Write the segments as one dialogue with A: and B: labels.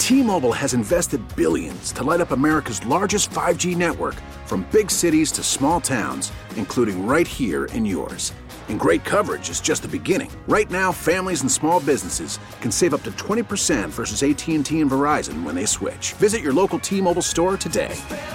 A: T-Mobile has invested billions to light up America's largest 5G network, from big cities to small towns, including right here in yours. And great coverage is just the beginning. Right now, families and small businesses can save up to 20% versus AT&T and Verizon when they switch. Visit your local T-Mobile store today.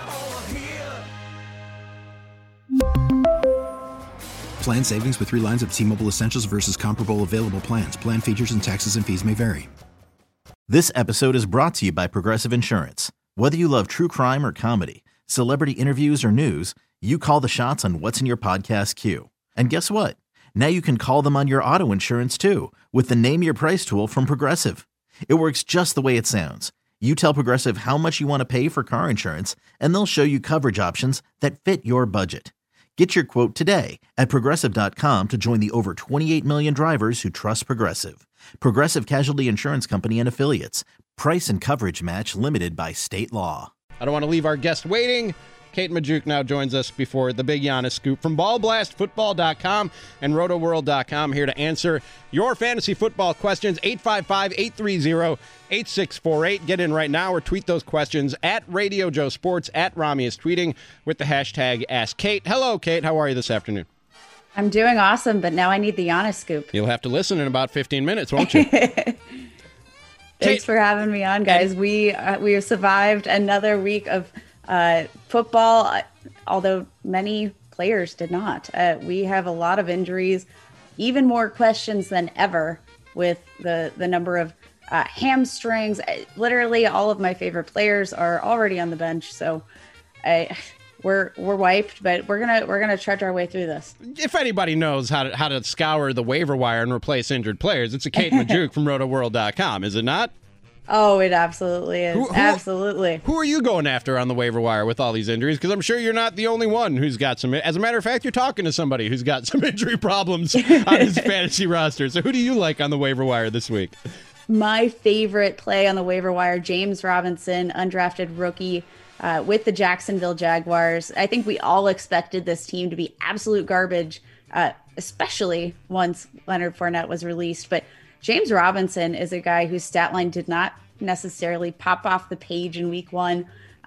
B: Plan savings with 3 lines of T-Mobile Essentials versus comparable available plans. Plan features and taxes and fees may vary.
C: This episode is brought to you by Progressive Insurance. Whether you love true crime or comedy, celebrity interviews or news, you call the shots on what's in your podcast queue. And guess what? Now you can call them on your auto insurance too with the Name Your Price tool from Progressive. It works just the way it sounds. You tell Progressive how much you want to pay for car insurance, and they'll show you coverage options that fit your budget. Get your quote today at Progressive.com to join the over 28 million drivers who trust Progressive. Progressive Casualty Insurance Company and Affiliates. Price and coverage match limited by state law.
D: I don't want to leave our guest waiting. Kate Magdziuk now joins us before the big Giannis scoop from BallBlastFootball.com and RotoWorld.com, here to answer your fantasy football questions. 855-830-8648. Get in right now or tweet those questions at Radio Joe Sports, at Rami is tweeting with the hashtag AskKate. Hello, Kate. How are you this afternoon?
E: I'm doing awesome, but now I need the Giannis scoop.
D: You'll have to listen in about 15 minutes, won't you?
E: Thanks for having me on, guys. We have survived another week of football, although many players did not. We have a lot of injuries, even more questions than ever with the number of hamstrings. Literally all of my favorite players are already on the bench, so we're wiped, but we're gonna trudge our way through this.
D: If anybody knows how to scour the waiver wire and replace injured players, it's a Kate Magdziuk from RotoWorld.com, is it not?
E: Oh, it absolutely is. Absolutely.
D: Who are you going after on the waiver wire with all these injuries? Because I'm sure you're not the only one who's got some. As a matter of fact, you're talking to somebody who's got some injury problems on his fantasy roster. So who do you like on the waiver wire this week?
E: My favorite play on the waiver wire, James Robinson, undrafted rookie with the Jacksonville Jaguars. I think we all expected this team to be absolute garbage, especially once Leonard Fournette was released. But James Robinson is a guy whose stat line did not necessarily pop off the page in week one.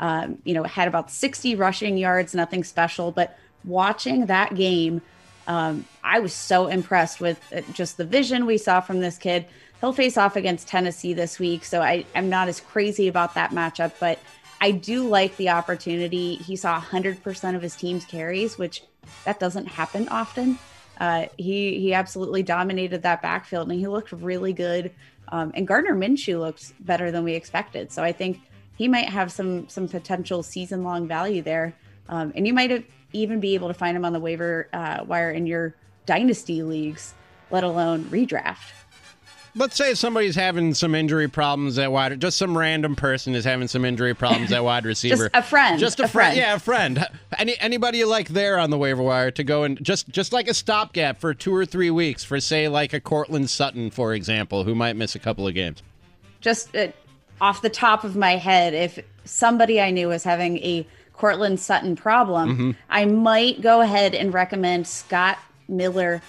E: Had about 60 rushing yards, nothing special. But watching that game, I was so impressed with just the vision we saw from this kid. He'll face off against Tennessee this week, so I'm not as crazy about that matchup. But I do like the opportunity. He saw 100% of his team's carries, which that doesn't happen often. He absolutely dominated that backfield, and he looked really good. And Gardner Minshew looked better than we expected. So I think he might have some potential season-long value there. And you might even be able to find him on the waiver wire in your dynasty leagues, let alone redraft.
D: Let's say somebody's having some injury problems at wide, just some random person is having some injury problems at wide receiver.
E: Just a friend.
D: Just a friend. Yeah, a friend. Anybody you like there on the waiver wire to go and just like a stopgap for 2 or 3 weeks for, say, like a Cortland Sutton, for example, who might miss a couple of games.
E: Just off the top of my head, if somebody I knew was having a Cortland Sutton problem, I might go ahead and recommend Scott Miller,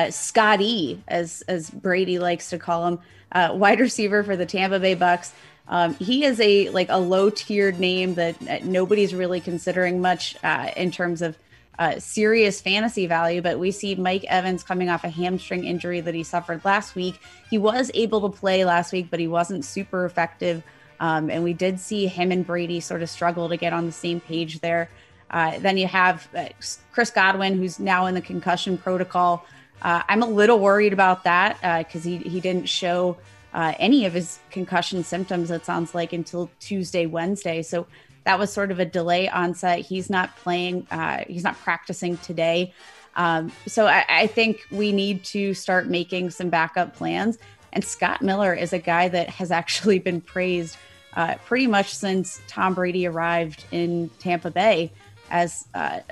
E: Scotty, as Brady likes to call him, wide receiver for the Tampa Bay Bucks. He is a low-tiered name that nobody's really considering much in terms of serious fantasy value, but we see Mike Evans coming off a hamstring injury that he suffered last week. He was able to play last week, but he wasn't super effective, and we did see him and Brady sort of struggle to get on the same page there. Then you have Chris Godwin, who's now in the concussion protocol. I'm a little worried about that because he didn't show any of his concussion symptoms, it sounds like, until Tuesday, Wednesday. So that was sort of a delay onset. He's not playing. He's not practicing today. So I think we need to start making some backup plans. And Scott Miller is a guy that has actually been praised pretty much since Tom Brady arrived in Tampa Bay as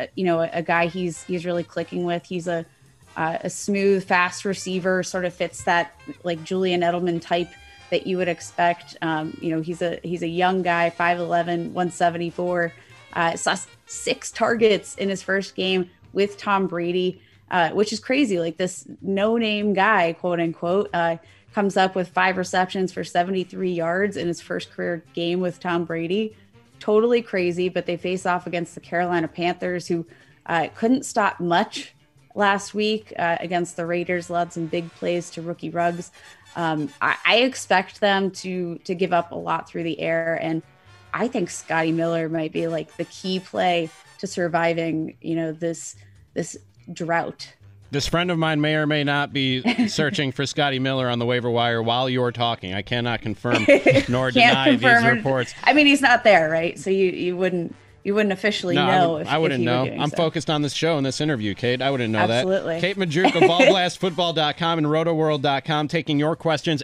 E: a guy he's really clicking with. He's a smooth, fast receiver, sort of fits that like Julian Edelman type that you would expect. He's a young guy, 5'11", 174. Saw 6 targets in his first game with Tom Brady, which is crazy. Like this no-name guy, quote unquote, comes up with 5 receptions for 73 yards in his first career game with Tom Brady. Totally crazy, but they face off against the Carolina Panthers, who couldn't stop much last week against the Raiders, led some big plays to rookie Ruggs. I expect them to give up a lot through the air, and I think Scotty Miller might be like the key play to surviving, this drought.
D: This friend of mine may or may not be searching for Scotty Miller on the waiver wire while you're talking. I cannot confirm nor deny these reports.
E: I mean, he's not there, right? So you wouldn't officially know.
D: I wouldn't know. I'm focused on this show and this interview, Kate. I wouldn't know
E: Absolutely.
D: that. Kate Magdziuk of ballblastfootball.com and rotoworld.com taking your questions,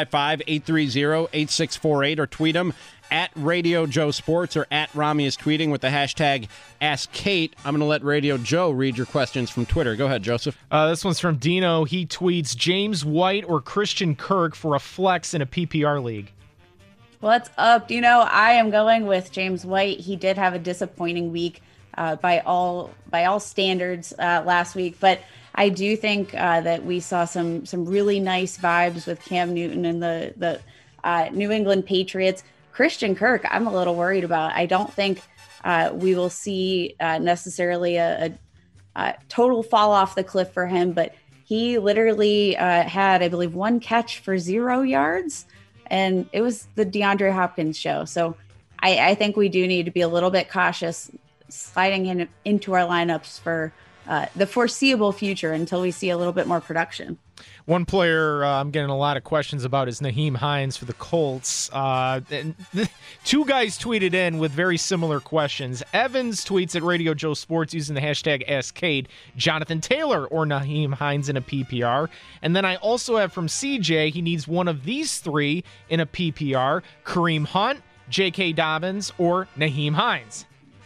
D: 855-830-8648, or tweet them at Radio Joe Sports, or at Rami is tweeting with the hashtag AskKate. I'm going to let Radio Joe read your questions from Twitter. Go ahead, Joseph.
F: This one's from Dino. He tweets, James White or Christian Kirk for a flex in a PPR league?
E: What's up, Dino? I am going with James White. He did have a disappointing week by all standards last week, but I do think that we saw some really nice vibes with Cam Newton and the New England Patriots. Christian Kirk, I'm a little worried about. I don't think we will see necessarily a total fall off the cliff for him, but he literally had, I believe, 1 catch for 0 yards, and it was the DeAndre Hopkins show. So I think we do need to be a little bit cautious sliding into our lineups for the foreseeable future until we see a little bit more production.
F: One player I'm getting a lot of questions about is Nyheim Hines for the Colts. And 2 guys tweeted in with very similar questions. Evans tweets at Radio Joe Sports using the hashtag AskKate, Jonathan Taylor or Nyheim Hines in a PPR. And then I also have from CJ, he needs one of these 3 in a PPR, Kareem Hunt, J.K. Dobbins, or Nyheim Hines.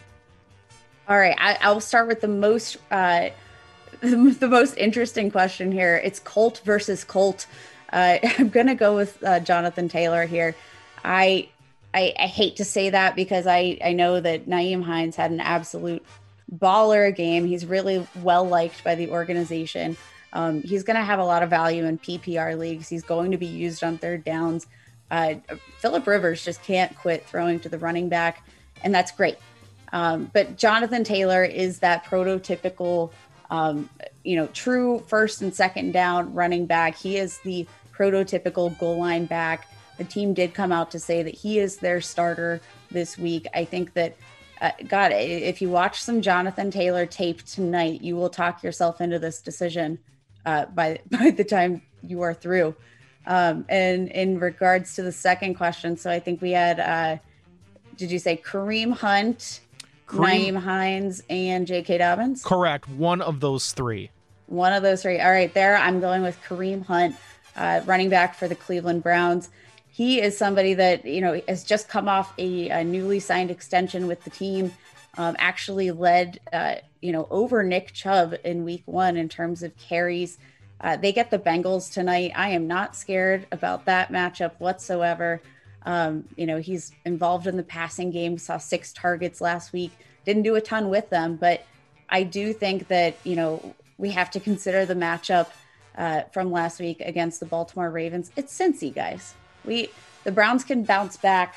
E: All right, I'll start with the most interesting question here. It's Colt versus Colt. I'm gonna go with Jonathan Taylor here. I hate to say that because I know that Nyheim Hines had an absolute baller game. He's really well liked by the organization. He's gonna have a lot of value in PPR leagues. He's going to be used on 3rd downs. Phillip Rivers just can't quit throwing to the running back, and that's great. But Jonathan Taylor is that prototypical true 1st and 2nd down running back. He is the prototypical goal line back. The team did come out to say that he is their starter this week. I think that, if you watch some Jonathan Taylor tape tonight, you will talk yourself into this decision by the time you are through. And in regards to the second question, so I think we had, did you say Kareem Hunt, Nyheim Hines, and J.K. Dobbins?
F: Correct. One of those 3.
E: One of those 3. All right, there I'm going with Kareem Hunt, running back for the Cleveland Browns. He is somebody that, has just come off a newly signed extension with the team, actually led, over Nick Chubb in week 1 in terms of carries. They get the Bengals tonight. I am not scared about that matchup whatsoever. He's involved in the passing game, saw 6 targets last week, didn't do a ton with them, but I do think that, we have to consider the matchup from last week against the Baltimore Ravens. It's Cincy, guys. The Browns can bounce back.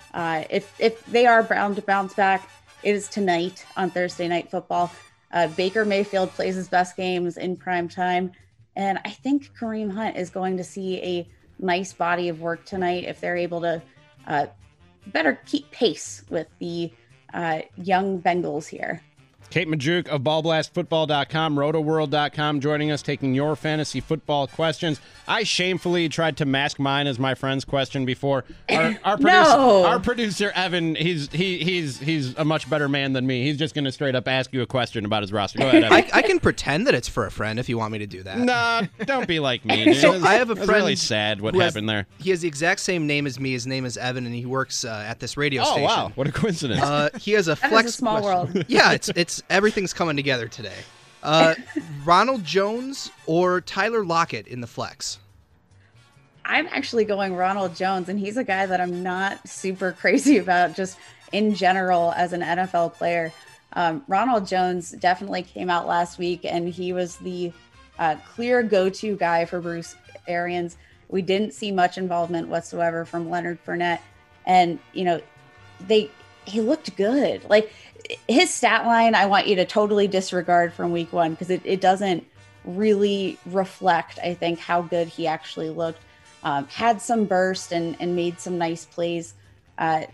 E: If they are bound to bounce back, it is tonight on Thursday Night Football. Baker Mayfield plays his best games in prime time, and I think Kareem Hunt is going to see a nice body of work tonight if they're able to better keep pace with the young Bengals here.
D: Kate Magdziuk of ballblastfootball.com, rotoworld.com, joining us, taking your fantasy football questions. I shamefully tried to mask mine as my friend's question before. Our producer Evan, he's a much better man than me. He's just going to straight up ask you a question about his roster. Go ahead, Evan.
G: I can pretend that it's for a friend if you want me to do that.
D: Nah, don't be like me, dude.
G: So I have a friend.
D: It's really sad what happened there.
G: He has the exact same name as me. His name is Evan, and he works at this radio station.
D: Oh wow, what a coincidence!
G: He has a flex.
E: That is a small world.
G: Yeah, it's everything's coming together today. Ronald Jones or Tyler Lockett in the flex?
E: I'm actually going Ronald Jones, and he's a guy that I'm not super crazy about just in general as an NFL player. Ronald Jones definitely came out last week, and he was the clear go-to guy for Bruce Arians. We didn't see much involvement whatsoever from Leonard Fournette. And, he looked good. Like, his stat line, I want you to totally disregard from week 1 because it doesn't really reflect, I think, how good he actually looked. Had some burst and made some nice plays. I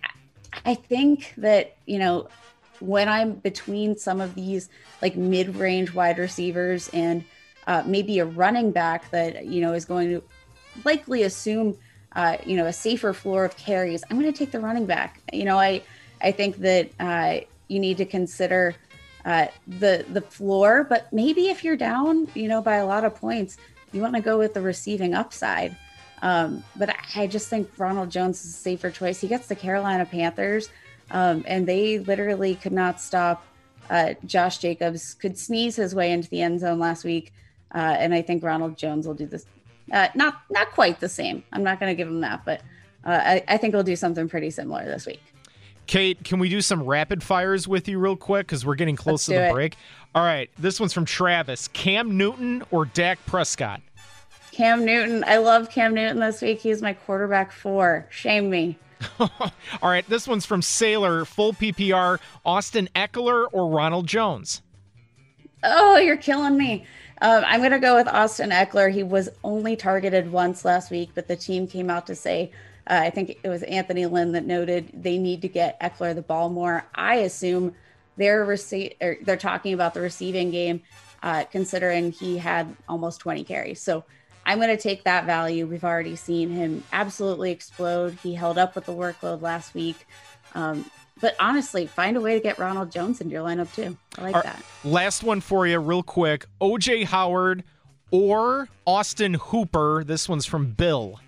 E: think that, when I'm between some of these like mid-range wide receivers and maybe a running back that, is going to likely assume, a safer floor of carries, I'm going to take the running back. I think that you need to consider the floor, but maybe if you're down, by a lot of points, you want to go with the receiving upside. But I just think Ronald Jones is a safer choice. He gets the Carolina Panthers, and they literally could not stop Josh Jacobs, could sneeze his way into the end zone last week. And I think Ronald Jones will do this. Not quite the same. I'm not going to give him that, but I think he'll do something pretty similar this week.
F: Kate, can we do some rapid fires with you real quick? Because we're getting close to the break. All right, this one's from Travis. Cam Newton or Dak Prescott?
E: Cam Newton. I love Cam Newton this week. He's my quarterback 4. Shame me.
F: All right, this one's from Sailor. Full PPR, Austin Eckler or Ronald Jones?
E: Oh, you're killing me. I'm going to go with Austin Eckler. He was only targeted once last week, but the team came out to say, I think it was Anthony Lynn that noted they need to get Eckler the ball more. I assume they're talking about the receiving game, considering he had almost 20 carries. So I'm going to take that value. We've already seen him absolutely explode. He held up with the workload last week. But honestly, find a way to get Ronald Jones into your lineup too. I like that.
F: Last one for you real quick. O.J. Howard or Austin Hooper. This one's from Bill.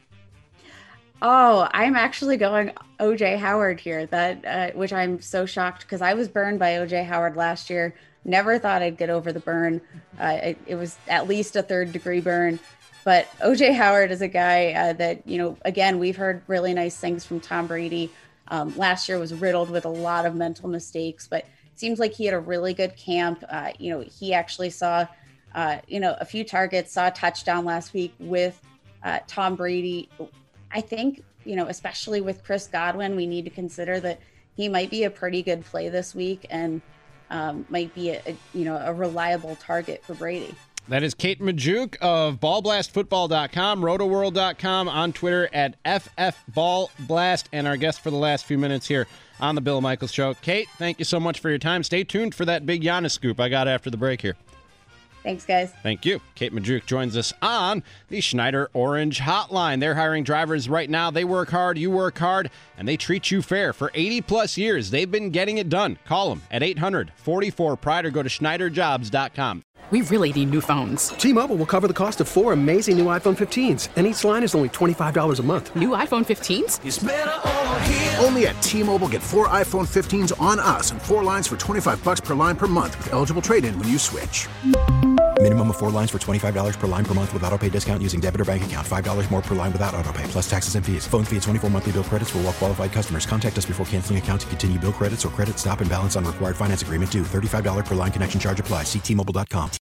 E: Oh, I'm actually going O.J. Howard here, which I'm so shocked because I was burned by O.J. Howard last year. Never thought I'd get over the burn. It was at least a 3rd-degree burn. But O.J. Howard is a guy that, again, we've heard really nice things from Tom Brady. Last year was riddled with a lot of mental mistakes, but it seems like he had a really good camp. He actually saw, a few targets, saw a touchdown last week with Tom Brady. I think, especially with Chris Godwin, we need to consider that he might be a pretty good play this week and might be a reliable target for Brady.
D: That is Kate Magdziuk of BallBlastFootball.com, RotoWorld.com, on Twitter at FFBallBlast, and our guest for the last few minutes here on the Bill Michaels Show. Kate, thank you so much for your time. Stay tuned for that big Giannis scoop I got after the break here.
E: Thanks, guys.
D: Thank you. Kate Magdziuk joins us on the Schneider Orange Hotline. They're hiring drivers right now. They work hard, you work hard, and they treat you fair. For 80-plus years, they've been getting it done. Call them at 800-44-PRIDE or go to SchneiderJobs.com.
H: We really need new phones.
I: T-Mobile will cover the cost of 4 amazing new iPhone 15s, and each line is only $25 a month.
H: New iPhone 15s?
A: It's better over here. Only at T-Mobile, get 4 iPhone 15s on us and 4 lines for $25 per line per month with eligible trade-in when you switch.
B: Minimum of 4 lines for $25 per line per month with autopay discount using debit or bank account. $5 more per line without autopay, plus taxes and fees. Phone fee at 24 monthly bill credits for well-qualified customers. Contact us before canceling account to continue bill credits or credit stop and balance on required finance agreement due. $35 per line connection charge applies. See T-Mobile.com.